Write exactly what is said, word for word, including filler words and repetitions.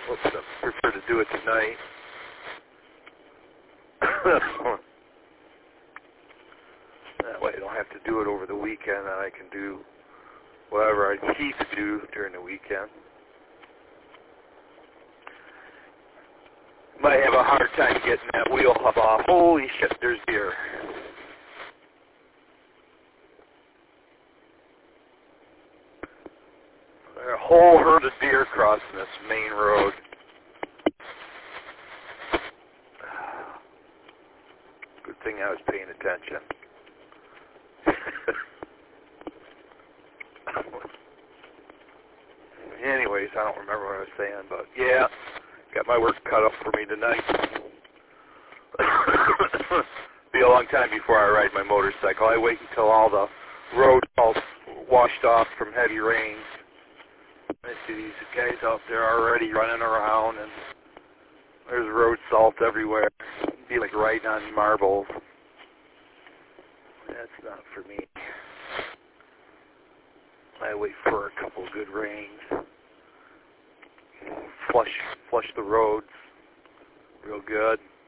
Whoops, I prefer to do it tonight. That way I don't have to do it over the weekend, and I can do whatever I need to do during the weekend. Might have a hard time getting that wheel hub off. Holy shit, there's deer. There are a whole herd of deer crossing this main road. Good thing I was paying attention. Anyways, I don't remember what I was saying, but yeah, got my work cut up for me tonight. Be a long time before I ride my motorcycle. I wait until all the roads all washed off from heavy rains. I see these guys out there already running around, and there's road salt everywhere. It'd be like riding on marbles. That's not for me. I wait for a couple good rains. Flush, flush the roads real good.